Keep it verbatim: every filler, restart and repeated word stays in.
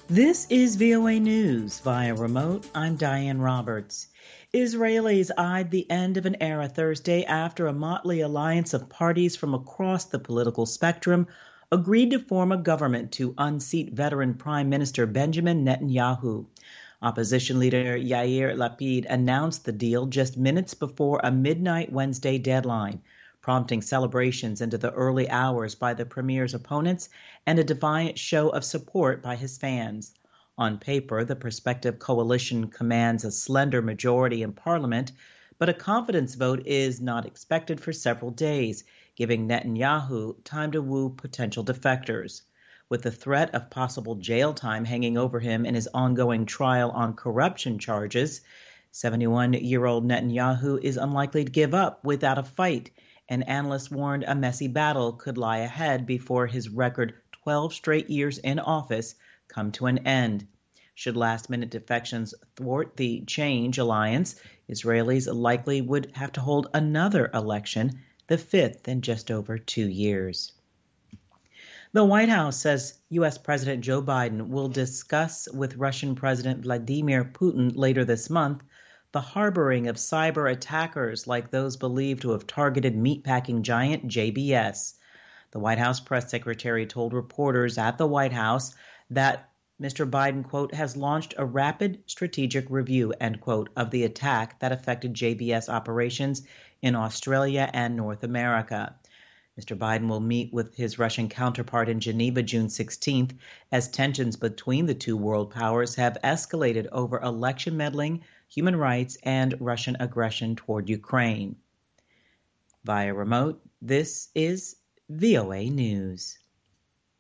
This is V O A News via remote. I'm Diane Roberts. Israelis eyed the end of an era Thursday after a motley alliance of parties from across the political spectrum agreed to form a government to unseat veteran Prime Minister Benjamin Netanyahu. Opposition leader Yair Lapid announced the deal just minutes before a midnight Wednesday deadline, prompting celebrations into the early hours by the premier's opponents and a defiant show of support by his fans. On paper, the prospective coalition commands a slender majority in parliament, but a confidence vote is not expected for several days, giving Netanyahu time to woo potential defectors. With the threat of possible jail time hanging over him in his ongoing trial on corruption charges, seventy-one-year-old Netanyahu is unlikely to give up without a fight, and analysts warned a messy battle could lie ahead before his record twelve straight years in office come to an end. Should last-minute defections thwart the Change Alliance, Israelis likely would have to hold another election, the fifth in just over two years. The White House says U S. President Joe Biden will discuss with Russian President Vladimir Putin later this month the harboring of cyber attackers like those believed to have targeted meatpacking giant J B S. The White House press secretary told reporters at the White House that Mister Biden, quote, has launched a rapid strategic review, end quote, of the attack that affected J B S operations in Australia and North America. Mister Biden will meet with his Russian counterpart in Geneva June sixteenth as tensions between the two world powers have escalated over election meddling, human rights, and Russian aggression toward Ukraine. Via remote, this is V O A News.